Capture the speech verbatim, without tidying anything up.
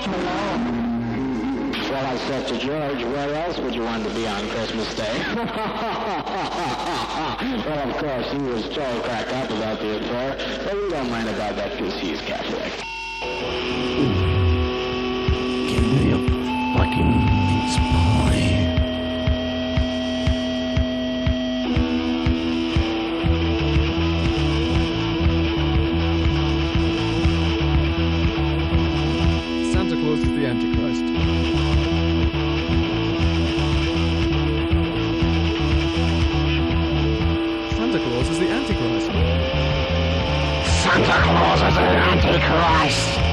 Well, I said to George, where else would you want to be on Christmas Day? Well, of course, he was so cracked up about the affair, but we don't mind about that because he's Catholic. Give me a fucking mince pie. Santa Claus is the Antichrist. Santa Claus is the Antichrist. Santa Claus is the Antichrist.